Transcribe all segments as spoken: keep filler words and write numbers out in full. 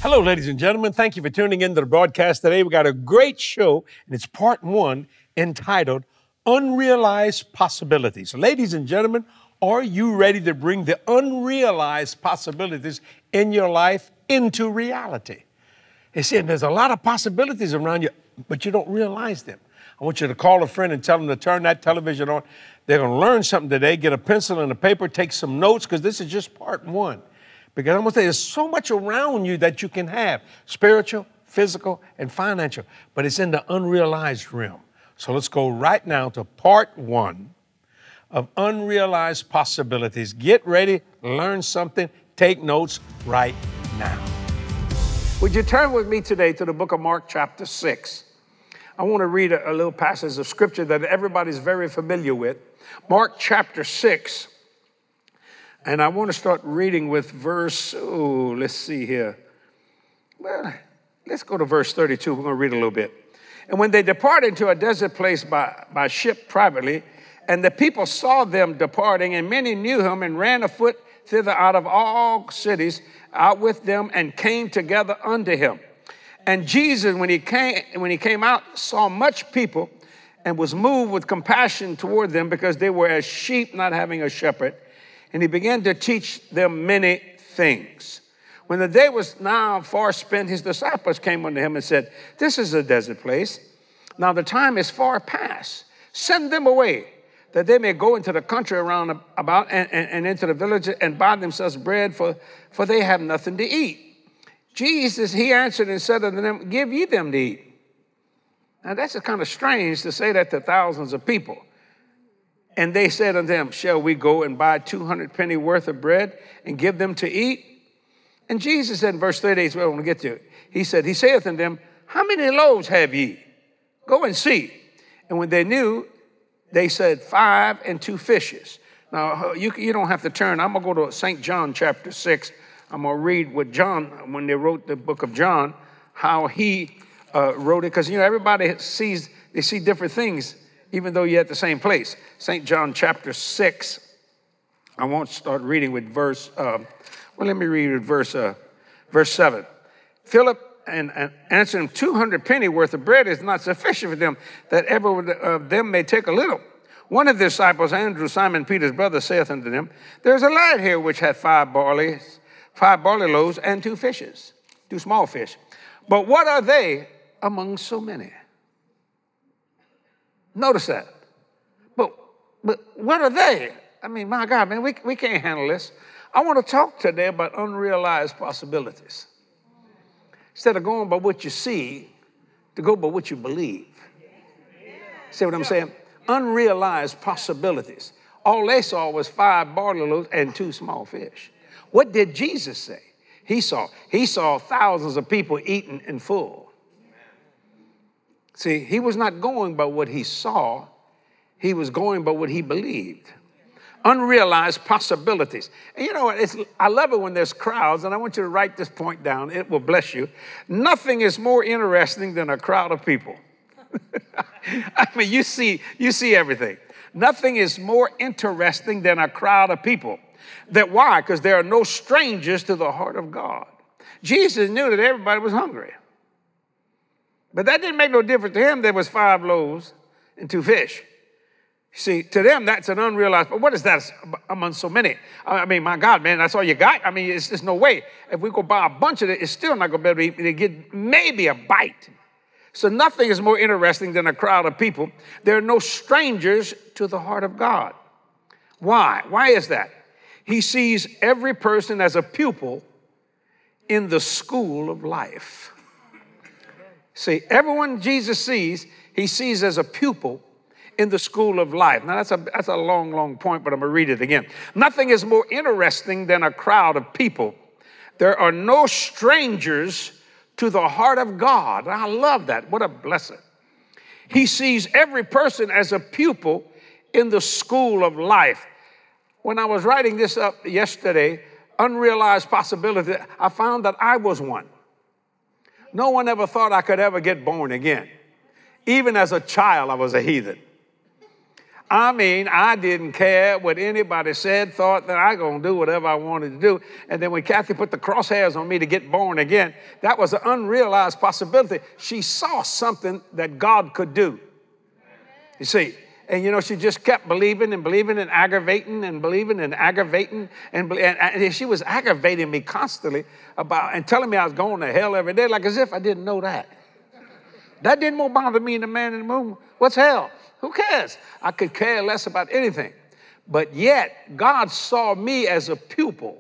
Hello, ladies and gentlemen. Thank you for tuning in to the broadcast today. We got a great show, and it's part one entitled Unrealized Possibilities. Ladies and gentlemen, are you ready to bring the unrealized possibilities in your life into reality? They said there's a lot of possibilities around you, but you don't realize them. I want you to call a friend and tell them to turn that television on. They're going to learn something today. Get a pencil and a paper, take some notes, because this is just part one. Because I'm going to say there's so much around you that you can have, spiritual, physical, and financial, but it's in the unrealized realm. So let's go right now to part one of unrealized possibilities. Get ready, learn something, take notes right now. Would you turn with me today to the book of Mark chapter six? I want to read a, a little passage of scripture that everybody's very familiar with. Mark chapter six. And I want to start reading with verse, oh, let's see here. Well, let's go to verse thirty-two. We're going to read a little bit. And when they departed to a desert place by, by ship privately, and the people saw them departing, and many knew him and ran afoot thither out of all cities, out with them, and came together unto him. And Jesus, when he came, when he came out, saw much people, and was moved with compassion toward them, because they were as sheep not having a shepherd. And he began to teach them many things. When the day was now far spent, his disciples came unto him and said, this is a desert place. Now the time is far past. Send them away, that they may go into the country around about and, and, and into the villages and buy themselves bread, for, for they have nothing to eat. Jesus, he answered and said unto them, give ye them to eat. Now that's kind of strange to say that to thousands of people. And they said unto him, shall we go and buy two hundred penny worth of bread and give them to eat? And Jesus said in verse thirty-eight, so I want to get to it. He said, he saith unto them, how many loaves have ye? Go and see. And when they knew, they said, five and two fishes. Now, you, you don't have to turn. I'm going to go to Saint John chapter six. I'm going to read what John, when they wrote the book of John, how he uh, wrote it. Because, you know, everybody sees, they see different things, even though you're at the same place. Saint John chapter six, I won't start reading with verse, uh, well, let me read with verse uh, verse seven. Philip and, and answered him, two hundred penny worth of bread is not sufficient for them, that every of them may take a little. One of the disciples, Andrew, Simon Peter's brother, saith unto them, there's a lad here which hath five barley, five barley loaves and two fishes, two small fish. But what are they among so many? Notice that. But, but what are they? I mean, my God, man, we, we can't handle this. I want to talk today about unrealized possibilities. Instead of going by what you see, to go by what you believe. See what I'm saying? Unrealized possibilities. All they saw was five barley loaves and two small fish. What did Jesus say? He saw, he saw thousands of people eating and full. See, he was not going by what he saw. He was going by what he believed. Unrealized possibilities. And you know what? It's, I love it when there's crowds, and I want you to write this point down. It will bless you. Nothing is more interesting than a crowd of people. I mean, you see, you see everything. Nothing is more interesting than a crowd of people. That why? Because there are no strangers to the heart of God. Jesus knew that everybody was hungry. But that didn't make no difference to him. There was five loaves and two fish. See, to them, that's an unrealized, but what is that among so many? I mean, my God, man, that's all you got? I mean, it's, there's no way. If we go buy a bunch of it, it's still not going to be able to get maybe a bite. So nothing is more interesting than a crowd of people. There are no strangers to the heart of God. Why? Why is that? He sees every person as a pupil in the school of life. See, everyone Jesus sees, he sees as a pupil in the school of life. Now, that's a, that's a long, long point, but I'm going to read it again. Nothing is more interesting than a crowd of people. There are no strangers to the heart of God. I love that. What a blessing. He sees every person as a pupil in the school of life. When I was writing this up yesterday, unrealized possibility, I found that I was one. No one ever thought I could ever get born again. Even as a child, I was a heathen. I mean, I didn't care what anybody said, thought that I going to do whatever I wanted to do. And then when Kathy put the crosshairs on me to get born again, that was an unrealized possibility. She saw something that God could do. You see, and you know, she just kept believing and believing and aggravating and believing and aggravating. And, and, and she was aggravating me constantly about and telling me I was going to hell every day, like as if I didn't know that. That didn't more bother me than the man in the moon. What's hell? Who cares? I could care less about anything. But yet, God saw me as a pupil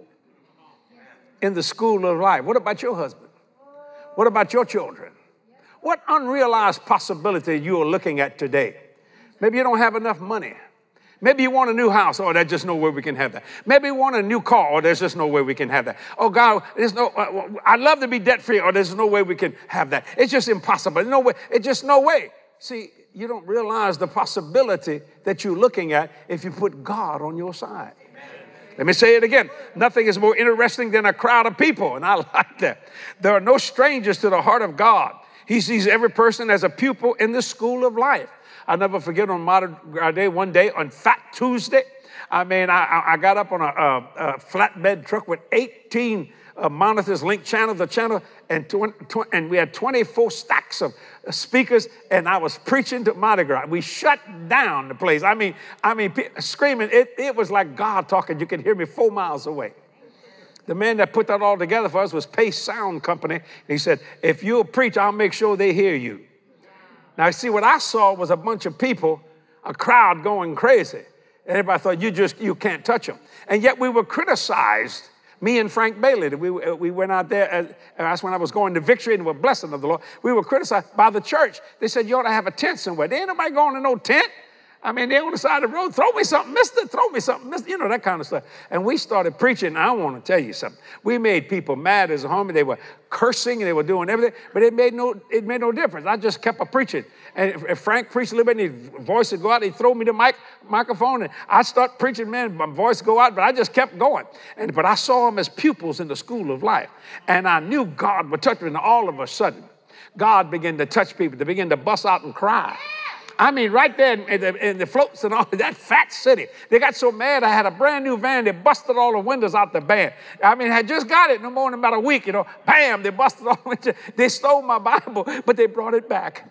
in the school of life. What about your husband? What about your children? What unrealized possibility you are looking at today? Maybe you don't have enough money. Maybe you want a new house. Oh, there's just no way we can have that. Maybe you want a new car. Oh, there's just no way we can have that. Oh, God, there's no, uh, I'd love to be debt-free. Or there's no way we can have that. It's just impossible. No way. It's just no way. See, you don't realize the possibility that you're looking at if you put God on your side. Let me say it again. Nothing is more interesting than a crowd of people, and I like that. There are no strangers to the heart of God. He sees every person as a pupil in the school of life. I'll never forget on modern day, one day on Fat Tuesday, I mean, I, I got up on a, a, a flatbed truck with eighteen uh, monitors, link channels, the channel, and, tw- tw- and we had twenty-four stacks of speakers, and I was preaching to Mardi Gras. We shut down the place. I mean, I mean, screaming. It, it was like God talking. You could hear me four miles away. The man that put that all together for us was Pace Sound Company. And he said, if you'll preach, I'll make sure they hear you. Now, see, what I saw was a bunch of people, a crowd going crazy. Everybody thought, you just, you can't touch them. And yet we were criticized, me and Frank Bailey. We, we went out there, and that's when I was going to victory and the blessing of the Lord. We were criticized by the church. They said, you ought to have a tent somewhere. There ain't nobody going to no tent. I mean, they're on the side of the road. Throw me something, mister. Throw me something, mister. You know, that kind of stuff. And we started preaching. And I want to tell you something. We made people mad as a homie. They were cursing and they were doing everything. But it made no, it made no difference. I just kept a preaching. And if, if Frank preached a little bit and his voice would go out, he'd throw me the mic, microphone. And I'd start preaching, man, my voice go out. But I just kept going. And But I saw them as pupils in the school of life. And I knew God would touch me. And all of a sudden, God began to touch people. They began to bust out and cry. I mean, right there in the, in the floats and all that fat city. They got so mad, I had a brand new van. They busted all the windows out the van. I mean, I just got it no more than about a week, you know. Bam, they busted all the windows. They stole my Bible, but they brought it back.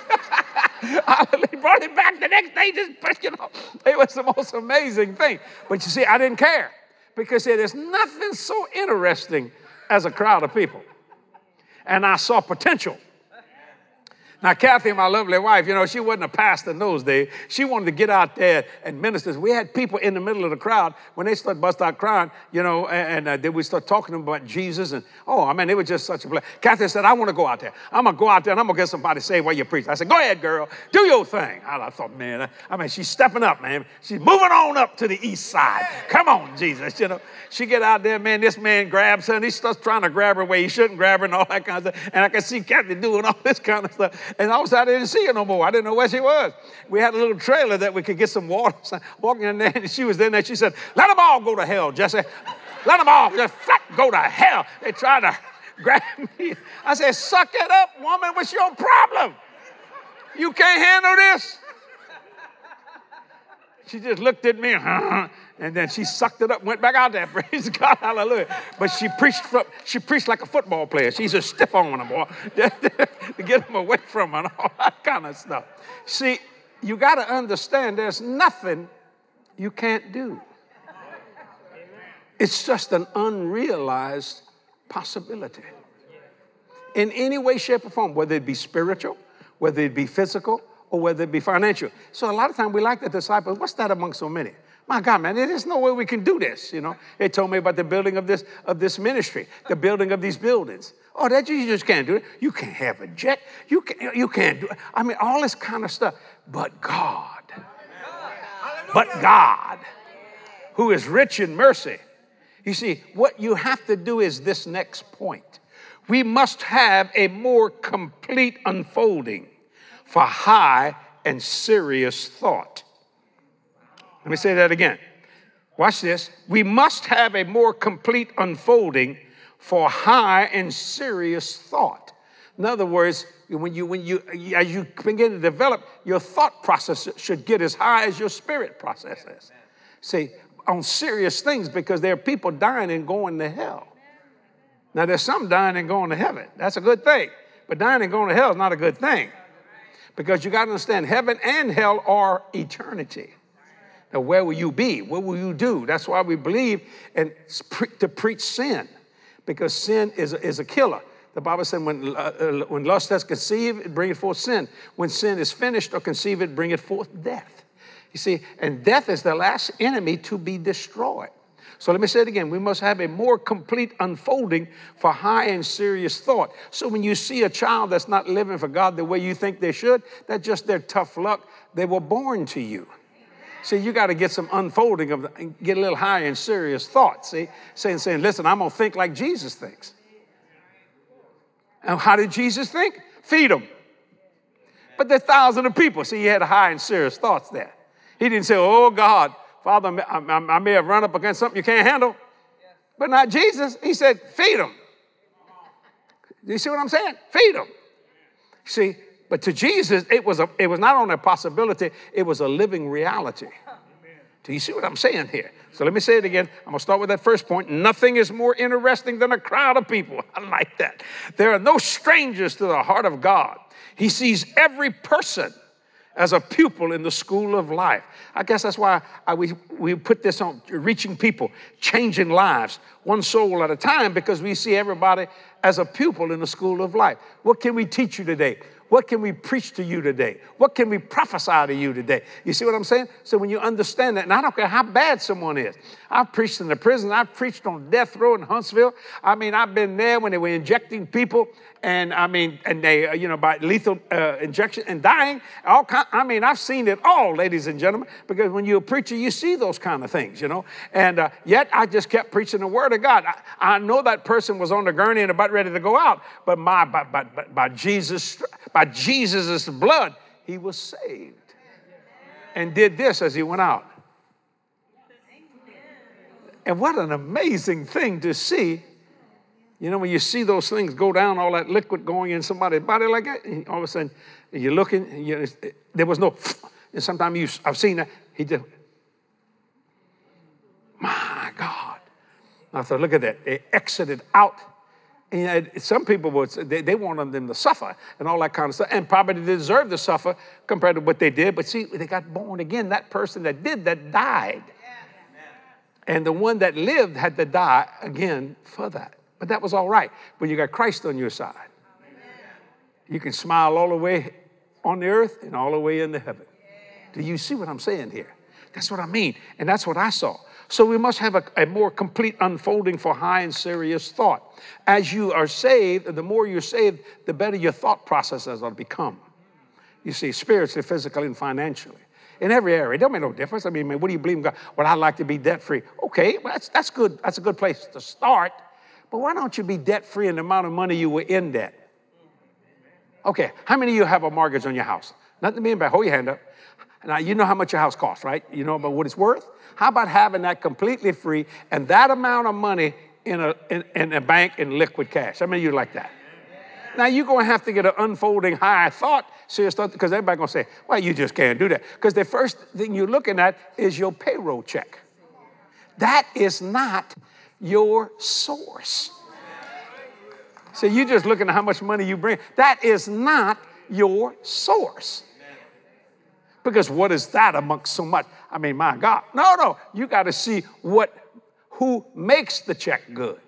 They brought it back the next day, just, you know. It was the most amazing thing. But you see, I didn't care because see, there's nothing so interesting as a crowd of people. And I saw potential. Now, Kathy, my lovely wife, you know, she wasn't a pastor in those days. She wanted to get out there and minister. We had people in the middle of the crowd. When they started bust out crying, you know, and, and uh, then we start talking to them about Jesus. And, oh, I mean, it was just such a blessing. Kathy said, I want to go out there. I'm going to go out there and I'm going to get somebody saved while you preach. I said, go ahead, girl. Do your thing. I, I thought, man, I, I mean, she's stepping up, man. She's moving on up to the east side. Come on, Jesus, you know. She get out there, man, this man grabs her and he starts trying to grab her where he shouldn't grab her and all that kind of stuff. And I could see Kathy doing all this kind of stuff. And all of a sudden, I didn't see her no more. I didn't know where she was. We had a little trailer that we could get some water. So walking in there, and she was in there. She said, let them all go to hell, Jesse. Let them all just flat go to hell. They tried to grab me. I said, suck it up, woman. What's your problem? You can't handle this? She just looked at me, and then she sucked it up, went back out there. Praise God, hallelujah. But she preached she preached like a football player. She's a stiff on them, boy, to get them away from her and all that kind of stuff. See, you got to understand there's nothing you can't do. It's just an unrealized possibility. In any way, shape, or form, whether it be spiritual, whether it be physical, or whether it be financial. So a lot of times we like the disciples. What's that among so many? My God, man, there's no way we can do this, you know. They told me about the building of this of this ministry, the building of these buildings. Oh, that you just can't do it. You can't have a jet. You can't, you can't do it. I mean, all this kind of stuff. But God, but God, who is rich in mercy. You see, what you have to do is this next point. We must have a more complete unfolding for high and serious thought. Let me say that again. Watch this. We must have a more complete unfolding for high and serious thought. In other words, when you, when you, as you begin to develop, your thought process should get as high as your spirit process is. See, on serious things, because there are people dying and going to hell. Now, there's some dying and going to heaven. That's a good thing. But dying and going to hell is not a good thing. Because you got to understand, heaven and hell are eternity. Now, where will you be? What will you do? That's why we believe in pre- to preach sin. Because sin is a, is a killer. The Bible said when, uh, when lust has conceived, it bringeth forth sin. When sin is finished or conceived, it bringeth forth death. You see, and death is the last enemy to be destroyed. So let me say it again. We must have a more complete unfolding for high and serious thought. So when you see a child that's not living for God the way you think they should, that's just their tough luck. They were born to you. See, you got to get some unfolding of, the, get a little higher and serious thought. See, saying, saying, listen, I'm going to think like Jesus thinks. And how did Jesus think? Feed them. But there's thousands of people. See, he had high and serious thoughts there. He didn't say, oh, God, Father, I, I, I may have run up against something you can't handle. But not Jesus. He said, feed them. Do you see what I'm saying? Feed them. See, but to Jesus, it was, a, it was not only a possibility, it was a living reality. Do you see what I'm saying here? So let me say it again. I'm going to start with that first point. Nothing is more interesting than a crowd of people. I like that. There are no strangers to the heart of God. He sees every person as a pupil in the school of life. I guess that's why I, we, we put this on reaching people, changing lives, one soul at a time, because we see everybody as a pupil in the school of life. What can we teach you today? What can we preach to you today? What can we prophesy to you today? You see what I'm saying? So when you understand that, and I don't care how bad someone is. I've preached in the prison. I've preached on death row in Huntsville. I mean, I've been there when they were injecting people, and I mean, and they, uh, you know, by lethal uh, injection and dying. All kind, I mean, I've seen it all, ladies and gentlemen, because when you're a preacher, you see those kind of things, you know. And uh, yet I just kept preaching the word of God. I, I know that person was on the gurney and about ready to go out, but my, by, by, by, by Jesus, by Jesus' blood, he was saved and did this as he went out. And what an amazing thing to see. You know, when you see those things go down, all that liquid going in somebody's body like that, and all of a sudden you're looking, and you, there was no, and sometimes you, I've seen that, he just, my God. I thought, look at that. They exited out. And some people would say they, they wanted them to suffer and all that kind of stuff, and probably they deserved to suffer compared to what they did. But see, they got born again. That person that did that died. And the one that lived had to die again for that. But that was all right when you got Christ on your side. You can smile all the way on the earth and all the way into heaven. Do you see what I'm saying here? That's what I mean. And that's what I saw. So we must have a, a more complete unfolding for high and serious thought. As you are saved, the more you're saved, the better your thought processes will become. You see, spiritually, physically, and financially. In every area. It don't make no difference. I mean, man, what do you believe in God? Well, I'd like to be debt-free. Okay, well, that's, that's good. That's a good place to start. But why don't you be debt-free in the amount of money you were in debt? Okay, how many of you have a mortgage on your house? Nothing to be in bad. Hold your hand up. Now, you know how much your house costs, right? You know about what it's worth? How about having that completely free and that amount of money in a, in, in a bank in liquid cash? How many of you like that? Now, you're going to have to get an unfolding high thought, serious thought, because everybody's going to say, well, you just can't do that. Because the first thing you're looking at is your payroll check. That is not your source. So you're just looking at how much money you bring. That is not your source. Because what is that amongst so much? I mean, my God. No, no. You got to see what, who makes the check good.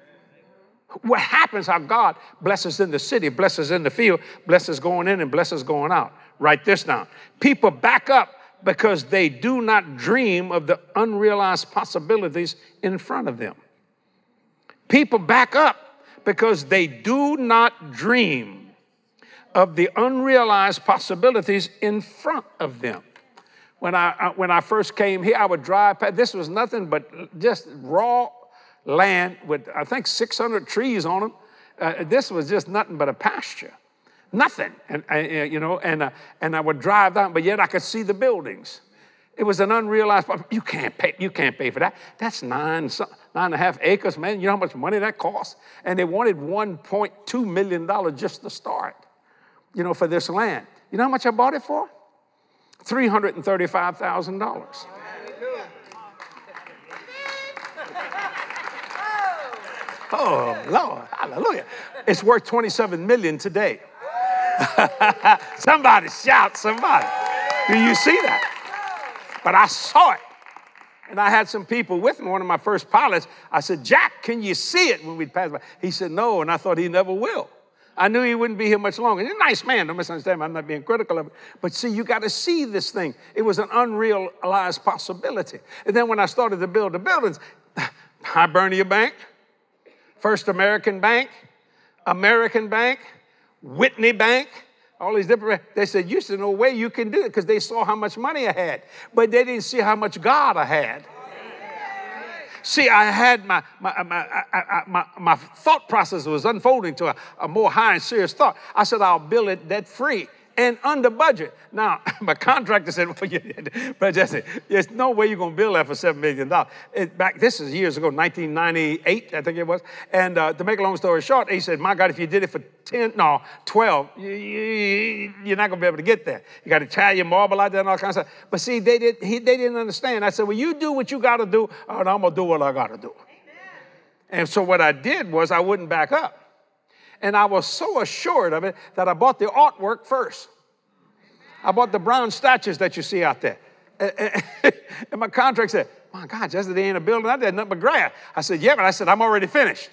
What happens, how God blesses in the city, blesses in the field, blesses going in and blesses going out. Write this down. People back up because they do not dream of the unrealized possibilities in front of them. People back up because they do not dream of the unrealized possibilities in front of them. When I, when I first came here, I would drive past. This was nothing but just raw land with, I think, six hundred trees on them. Uh, this was just nothing but a pasture. Nothing. And, uh, you know, and, uh, and I would drive down, but yet I could see the buildings. It was an unrealized, you can't pay, you can't pay for that. That's nine, nine and a half acres, man. You know how much money that costs? And they wanted one point two million dollars just to start, you know, for this land. You know how much I bought it for? three hundred thirty-five thousand dollars. Oh, Lord, hallelujah. It's worth twenty-seven million dollars today. Somebody shout, somebody. Do you see that? But I saw it. And I had some people with me, one of my first pilots. I said, Jack, can you see it when we pass by? He said, no, and I thought he never will. I knew he wouldn't be here much longer. He's a nice man, don't misunderstand me. I'm not being critical of it. But see, you got to see this thing. It was an unrealized possibility. And then when I started to build the buildings, Hibernia Bank, First American Bank, American Bank, Whitney Bank, all these different, they said, you said, no way you can do it, because they saw how much money I had, but they didn't see how much God I had. See, I had my, my, my, I, I, my, my thought process was unfolding to a, a more high and serious thought. I said, I'll build it debt-free and under budget. Now, my contractor said, well, you, but Jesse, there's no way you're going to build that for seven million dollars. It, back, this is years ago, nineteen ninety-eight, I think it was. And uh, to make a long story short, he said, my God, if you did it for ten, no, twelve, you, you, you're not going to be able to get there. You got Italian marble out there and all kinds of stuff. But see, they, did, he, they didn't understand. I said, well, you do what you got to do, and I'm going to do what I got to do. And so what I did was I wouldn't back up. And I was so assured of it that I bought the artwork first. I bought the bronze statues that you see out there. And my contract said, my God, Jesse, they ain't a building out there, nothing but grass. I said, yeah, but I said, I'm already finished.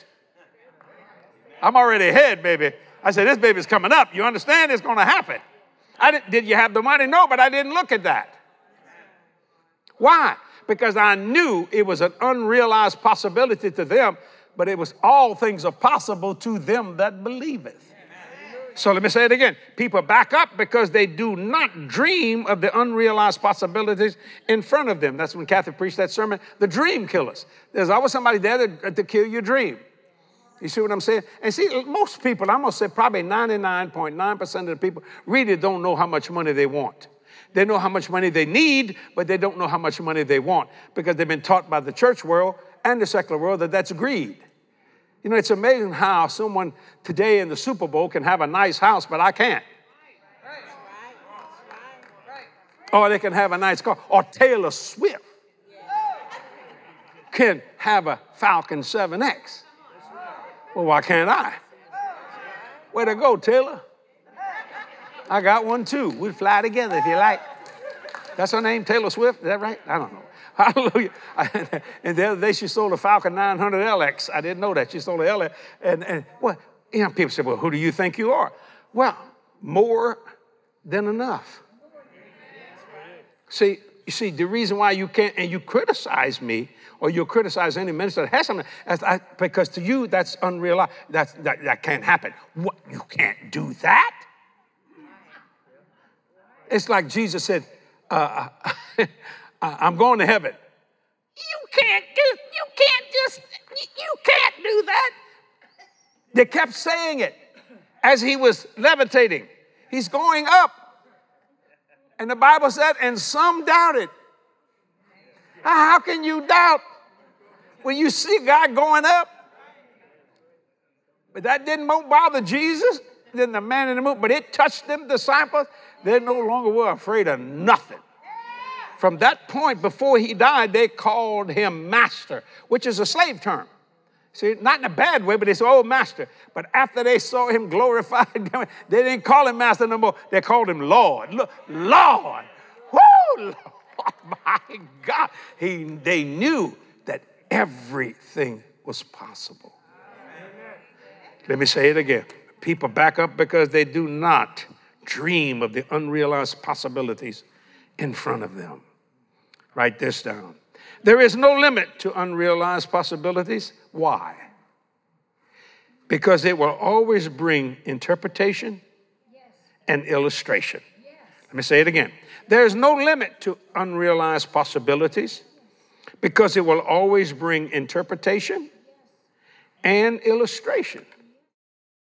I'm already ahead, baby. I said, this baby's coming up. You understand? It's going to happen. I didn't, did you have the money? No, but I didn't look at that. Why? Because I knew it was an unrealized possibility to them, but it was all things are possible to them that believeth. So let me say it again. People back up because they do not dream of the unrealized possibilities in front of them. That's when Kathy preached that sermon, the dream killers. There's always somebody there to, to kill your dream. You see what I'm saying? And see, most people, I'm going to say probably ninety-nine point nine percent of the people really don't know how much money they want. They know how much money they need, but they don't know how much money they want because they've been taught by the church world and the secular world that that's greed. You know, it's amazing how someone today in the Super Bowl can have a nice house, but I can't. Or they can have a nice car. Or Taylor Swift can have a Falcon seven X. Well, why can't I? Way to go, Taylor. I got one too. We'd fly together if you like. That's her name, Taylor Swift? Is that right? I don't know. Hallelujah. And the other day she sold a Falcon nine hundred L X. I didn't know that. She sold a L X. And, and well, you know, people say, well, who do you think you are? Well, more than enough. See, you see, the reason why you can't, and you criticize me, or you criticize any minister that has something, I, because to you, that's unrealized. That's, that, that can't happen. What? You can't do that? It's like Jesus said, uh, I'm going to heaven. You can't do, you can't just, you can't do that. They kept saying it as he was levitating. He's going up. And the Bible said, and some doubted. How can you doubt when you see God going up? But that didn't bother Jesus, then the man in the moon, but it touched them disciples. They no longer were afraid of nothing. From that point, before he died, they called him master, which is a slave term. See, not in a bad way, but they said, oh, master. But after they saw him glorified, they didn't call him master no more. They called him Lord. Look, Lord. Woo, Lord, my God. He, they knew that everything was possible. Amen. Let me say it again. People back up because they do not dream of the unrealized possibilities in front of them. Write this down. There is no limit to unrealized possibilities. Why? Because it will always bring interpretation yes. and illustration. Yes. Let me say it again. There is no limit to unrealized possibilities because it will always bring interpretation yes. and illustration.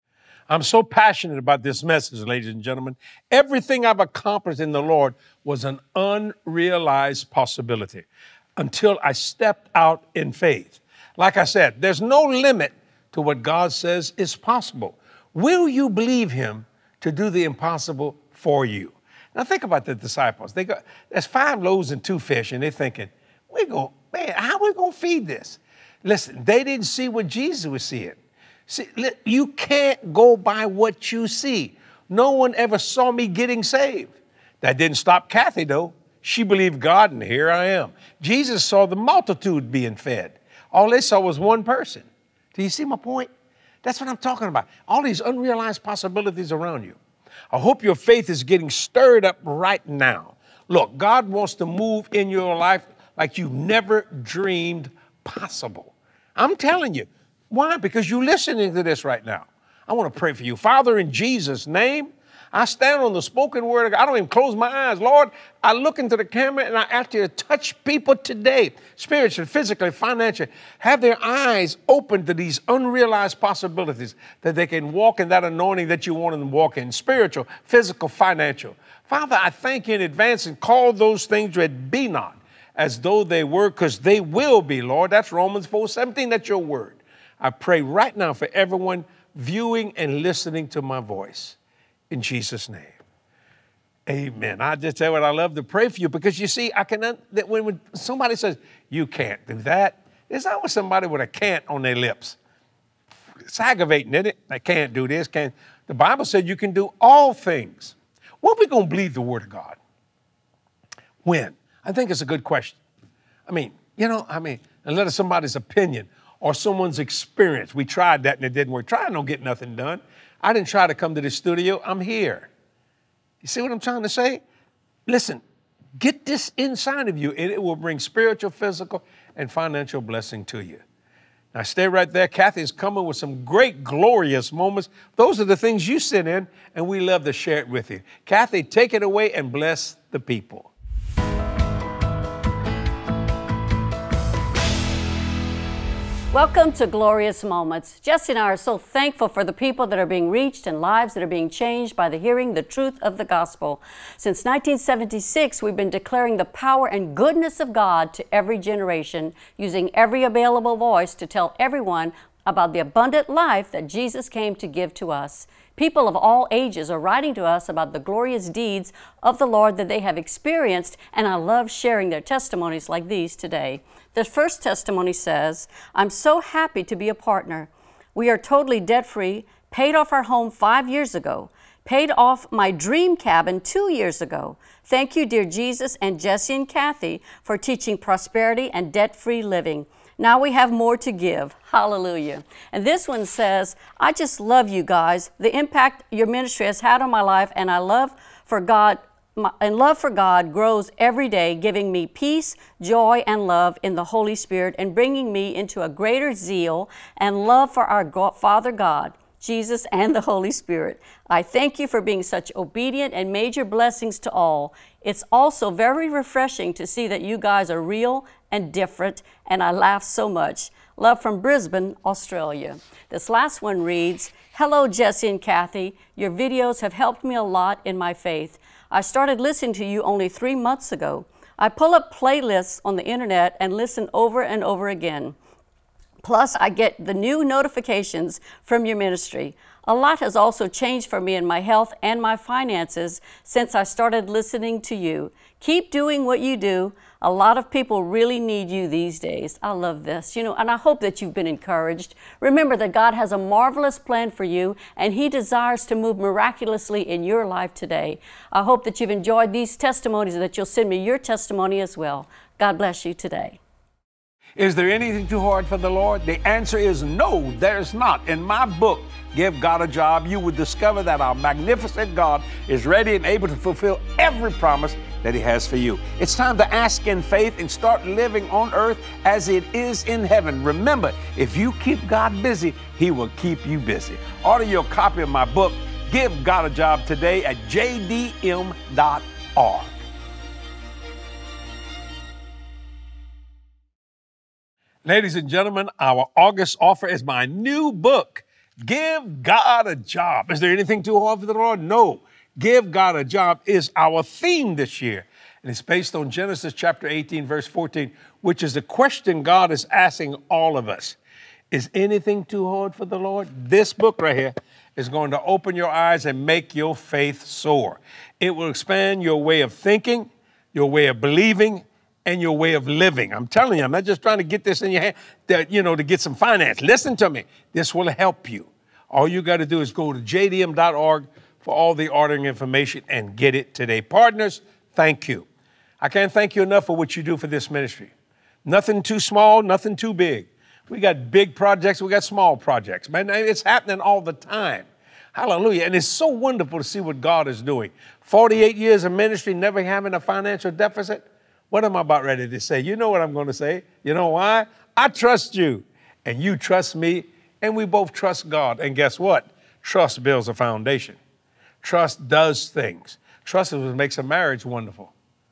I'm so passionate about this message, ladies and gentlemen. Everything I've accomplished in the Lord was an unrealized possibility until I stepped out in faith. Like I said, there's no limit to what God says is possible. Will you believe him to do the impossible for you? Now think about the disciples. They got, there's five loaves and two fish, and they're thinking, we're going, man, how are we going to feed this? Listen, they didn't see what Jesus was seeing. See, you can't go by what you see. No one ever saw me getting saved. That didn't stop Kathy, though. She believed God, and here I am. Jesus saw the multitude being fed. All they saw was one person. Do you see my point? That's what I'm talking about. All these unrealized possibilities around you. I hope your faith is getting stirred up right now. Look, God wants to move in your life like you never dreamed possible. I'm telling you. Why? Because you're listening to this right now. I want to pray for you. Father, in Jesus' name, I stand on the spoken word of God. I don't even close my eyes. Lord, I look into the camera and I ask you to touch people today, spiritually, physically, financially. Have their eyes open to these unrealized possibilities that they can walk in that anointing that you want them to walk in, spiritual, physical, financial. Father, I thank you in advance and call those things that be not as though they were, because they will be, Lord. That's Romans four seventeen. That's your word. I pray right now for everyone viewing and listening to my voice. In Jesus' name, amen. I just tell you what, I love to pray for you, because you see, I can, that when, when somebody says, you can't do that, it's always somebody with a can't on their lips. It's aggravating, isn't it? I can't do this, can't. The Bible said you can do all things. When are we going to believe the word of God? When? I think it's a good question. I mean, you know, I mean, unless it's somebody's opinion or someone's experience. We tried that and it didn't work. Try and don't get nothing done. I didn't try to come to the studio. I'm here. You see what I'm trying to say? Listen, get this inside of you and it will bring spiritual, physical, and financial blessing to you. Now stay right there. Kathy is coming with some great, glorious moments. Those are the things you sit in and we love to share it with you. Kathy, take it away and bless the people. Welcome to Glorious Moments. Jesse and I are so thankful for the people that are being reached and lives that are being changed by the hearing the truth of the gospel. Since nineteen seventy-six, we've been declaring the power and goodness of God to every generation, using every available voice to tell everyone about the abundant life that Jesus came to give to us. People of all ages are writing to us about the glorious deeds of the Lord that they have experienced, and I love sharing their testimonies like these today. The first testimony says, I'm so happy to be a partner. We are totally debt-free, paid off our home five years ago, paid off my dream cabin two years ago. Thank you, dear Jesus and Jesse and Kathy, for teaching prosperity and debt-free living. Now we have more to give. Hallelujah. And this one says, I just love you guys. The impact your ministry has had on my life, and I love for God, my, and love for God grows every day, giving me peace, joy, and love in the Holy Spirit, and bringing me into a greater zeal and love for our God, Father God, Jesus, and the Holy Spirit. I thank you for being such obedient and major blessings to all. It's also very refreshing to see that you guys are real and different, and I laugh so much. Love from Brisbane, Australia. This last one reads, hello, Jesse and Kathy. Your videos have helped me a lot in my faith. I started listening to you only three months ago. I pull up playlists on the internet and listen over and over again. Plus, I get the new notifications from your ministry. A lot has also changed for me in my health and my finances since I started listening to you. Keep doing what you do. A lot of people really need you these days. I love this, you know, and I hope that you've been encouraged. Remember that God has a marvelous plan for you, and He desires to move miraculously in your life today. I hope that you've enjoyed these testimonies and that you'll send me your testimony as well. God bless you today. Is there anything too hard for the Lord? The answer is no, there's not. In my book, Give God a Job, you will discover that our magnificent God is ready and able to fulfill every promise that He has for you. It's time to ask in faith and start living on earth as it is in heaven. Remember, if you keep God busy, He will keep you busy. Order your copy of my book, Give God a Job, today at j d m dot org. Ladies and gentlemen, our August offer is my new book, Give God a job. Is there anything too hard for the Lord? No. Give God a job is our theme this year. And it's based on Genesis chapter eighteen, verse fourteen, which is the question God is asking all of us. Is anything too hard for the Lord? This book right here is going to open your eyes and make your faith soar. It will expand your way of thinking, your way of believing, and your way of living. I'm telling you, I'm not just trying to get this in your hand, that, you know, to get some finance. Listen to me. This will help you. All you got to do is go to j d m dot org for all the ordering information and get it today. Partners, thank you. I can't thank you enough for what you do for this ministry. Nothing too small, nothing too big. We got big projects, we got small projects. Man, it's happening all the time. Hallelujah. And it's so wonderful to see what God is doing. forty-eight years of ministry, never having a financial deficit. What am I about ready to say? You know what I'm going to say. You know why? I trust you, and you trust me, and we both trust God. And guess what? Trust builds a foundation. Trust does things. Trust is what makes a marriage wonderful.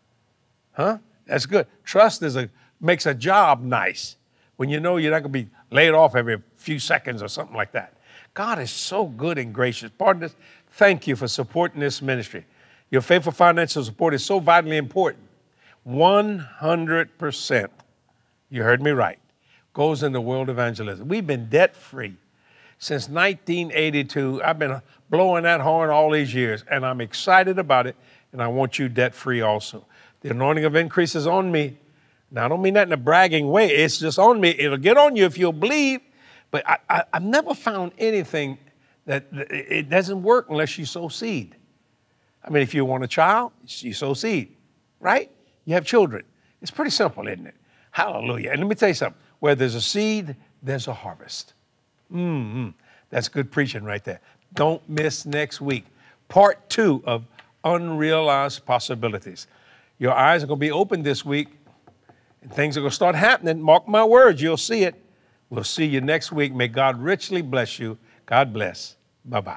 Huh? That's good. Trust is a makes a job nice when you know you're not going to be laid off every few seconds or something like that. God is so good and gracious. Partners, thank you for supporting this ministry. Your faithful financial support is so vitally important. one hundred percent, you heard me right, goes into world evangelism. We've been debt-free since nineteen eighty-two. I've been blowing that horn all these years, and I'm excited about it, and I want you debt-free also. The anointing of increase is on me. Now, I don't mean that in a bragging way. It's just on me. It'll get on you if you'll believe. But I, I, I've never found anything that it doesn't work unless you sow seed. I mean, if you want a child, you sow seed, right? You have children. It's pretty simple, isn't it? Hallelujah. And let me tell you something. Where there's a seed, there's a harvest. Mm-hmm. That's good preaching right there. Don't miss next week. Part two of Unrealized Possibilities. Your eyes are going to be open this week, and things are going to start happening. Mark my words, you'll see it. We'll see you next week. May God richly bless you. God bless. Bye-bye.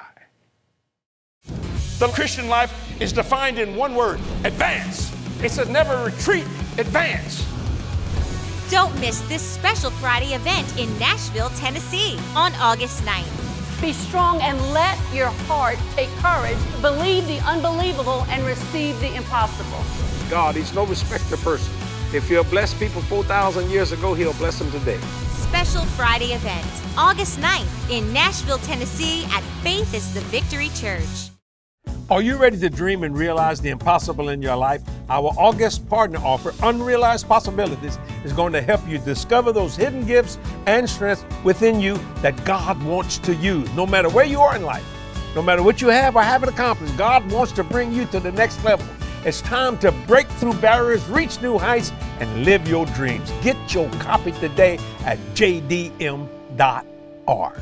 The Christian life is defined in one word, advance. It says never retreat, advance. Don't miss this special Friday event in Nashville, Tennessee on August ninth. Be strong and let your heart take courage. Believe the unbelievable and receive the impossible. God, he's no respecter of person. If he'll bless people four thousand years ago, he'll bless them today. Special Friday event, August ninth in Nashville, Tennessee at Faith is the Victory Church. Are you ready to dream and realize the impossible in your life? Our August partner offer, Unrealized Possibilities, is going to help you discover those hidden gifts and strengths within you that God wants to use. No matter where you are in life, no matter what you have or haven't accomplished, God wants to bring you to the next level. It's time to break through barriers, reach new heights, and live your dreams. Get your copy today at j d m dot org.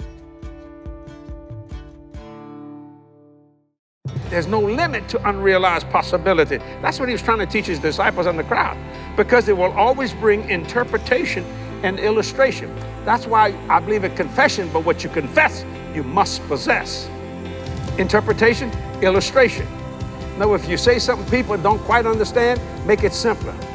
There's no limit to unrealized possibility. That's what he was trying to teach his disciples and the crowd, because it will always bring interpretation and illustration. That's why I believe in confession, but what you confess, you must possess. Interpretation, illustration. Now, if you say something people don't quite understand, make it simpler.